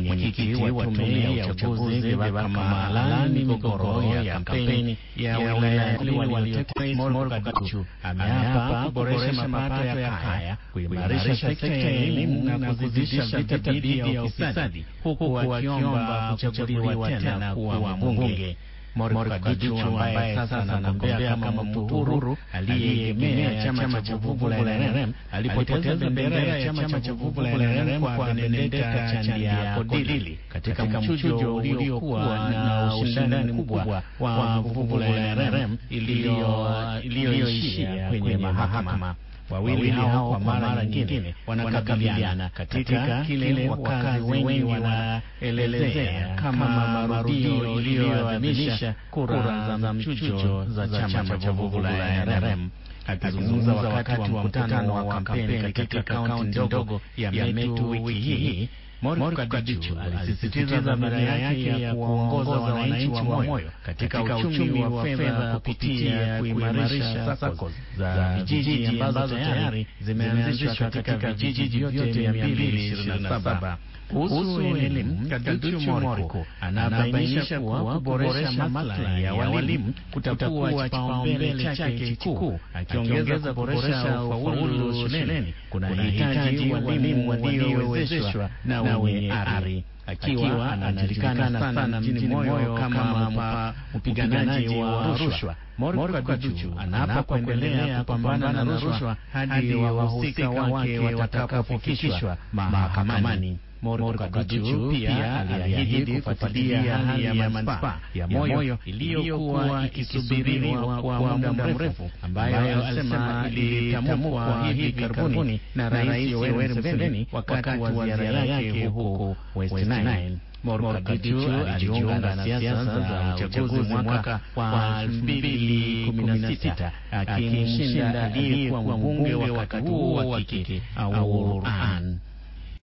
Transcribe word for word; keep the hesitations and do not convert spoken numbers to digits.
mwenyekiti wa tume ya uchaguzi Rebecca Malani migogoro ya kampeni ya wilaya waliotekwa Morakatu ameapa kuboresha mapato ya kaya, kuimarisha sekta ya elimu na kuzidisha vita dhidi ya ufisadi, huku akiomba kuchaguliwa tena kuwa mbunge. Morakatu ambaye sasa anagombea kama mtu huru aliyeegemea chama cha Vuvu la N R M alipoteza bendera ya chama cha Vuvu la N R M kwa Benedetta Chandiakodili katika mchujo uliokuwa na ushindani mkubwa wa Vuvu la N R M iliyoishia kwenye mahakama. Wawili hao kwa mara nyingine wanakabiliana katika kile wakazi wengi wanaelezea kama marudio iliyoadhimisha kura za mchujo za chama cha Vuvu la N R M. Akizungumza wakati wa mkutano wa kampeni katika kaunti ndogo ya Metu wiki hii, Morakatu alisisitiza dhamira yake ya kuongoza wananchi wa Moyo katika uchumi wa fedha kupitia kuimarisha SACCOS za vijiji ambazo tayari zimeanzishwa katika vijiji vyote mia mbili ishirini na saba. Kuhusu elimu, Katutu Moriko anabainisha kuwa kuboresha maslahi ya walimu kutakuwa kipaumbele chake kikuu, akiongeza kuboresha ufaulu shuleni kunahitaji walimu waliowezeshwa na wenye ari. Akiwa anajulikana sana mjini Moyo kama mpiganaji wa rushwa, Morakatu anapoendelea kupambana na rushwa hadi wahusika wake watakapofikishwa mahakamani. Morakatu pia aliahidi kufuatilia hali ya manispaa ya Moyo iliyokuwa ikisubiriwa kwa muda mrefu, ambayo alisema ilitamkwa hivi karibuni na Rais Yoweri Museveni wakati wa ziara yake huko West Nile. Morakatu alijiunga na siasa za uchaguzi mwaka wa elfu mbili kumi na sita akimshinda aliyekuwa mbunge wakati huo wa kike Awuur Ann.